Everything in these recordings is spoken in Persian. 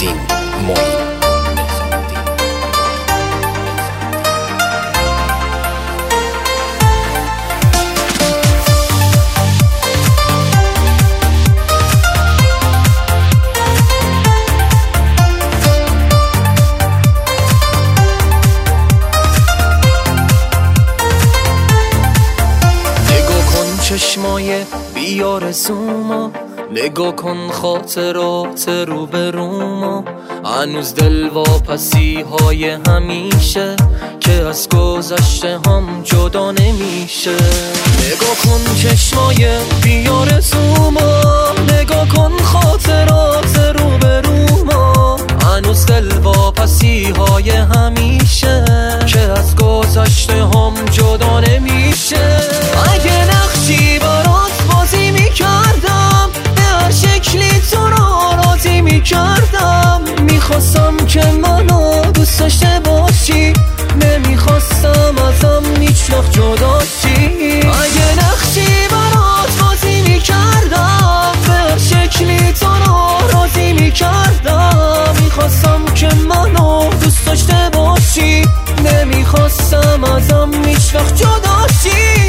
الدین معین. چشمای بیارزومو نگاه کن، خاطرات رو به رومو، هنوز دل واپسی های همیشه که از گذشته هم جدا نمیشه. نگاه کن چشمای بیارزومو نگاه کن، خاطرات رو به رومو، هنوز دل واپسی های همیشه که از گذشته هم جدا نمیشه. اگه نقشی برات بازی میکردم، به هر شکلی تو را راضی میکردم، میخواستم که منو دوست داشته باشی، نمیخواستم ازم هیچ وقت جدا شی. اگه نقشی برات بازی میکردم، به هر شکلی تو را راضی میکردم، میخواستم که منو دوست داشته باشی، نمیخواستم ازم هیچ وقت جدا شی.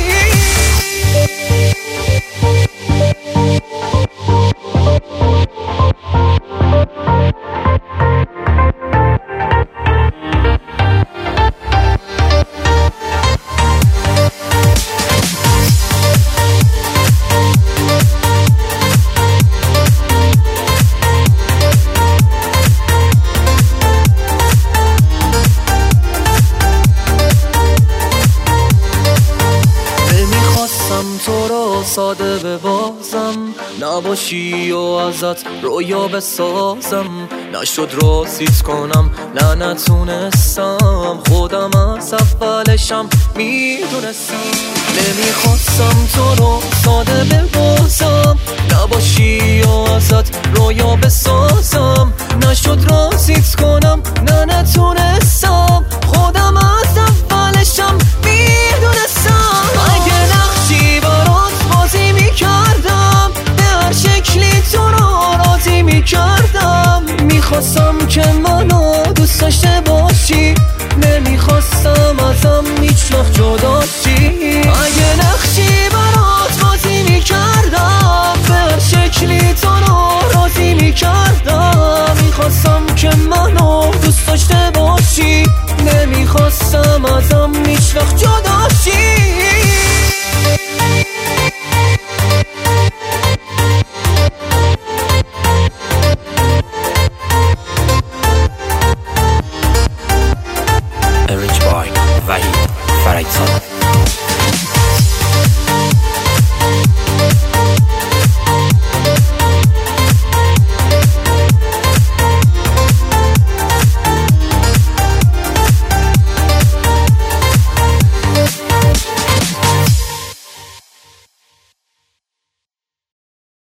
تو رو ساده ببازم، نباشی و ازت رویا بسازم، نشد راسیت کنم نه نتونستم، خودم از اولشم میدونستم. نمیخواستم تو رو ساده ببازم، نباشی و ازت رویا بسازم، نشد راسیت کنم نه نتونستم، خودم از اولشم میدونستم. اگه نقشی برات بازی میکردم، به هر شکلی تو را راضی میکردم، میخواستم که منو دوست داشته باشی، نمیخواستم ازم هیچ وقت جدا